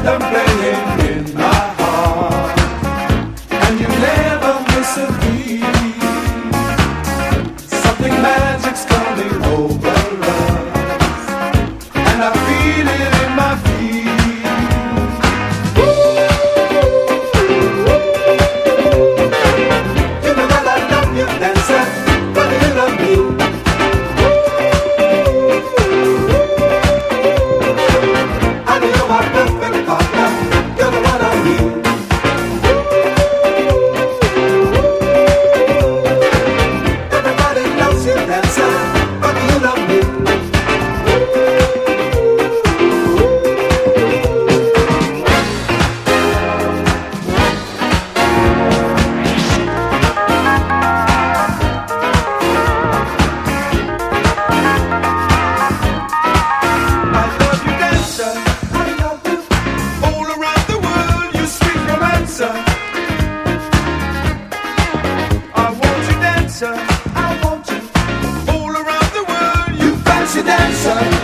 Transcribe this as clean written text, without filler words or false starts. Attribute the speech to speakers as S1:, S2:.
S1: rhythm playing in my heart, and you never miss a beat. Something magic's coming over us, and I feel it in my feet. You know that I love you, dancer, but you love me. I know you're my perfect partner, you're the one I need. Everybody loves you, dancer, but you love me. I love you, dancer. I love you. All around the world, you sweet romancer. I want you, dancer. I want you. All around the world, you fancy dancer.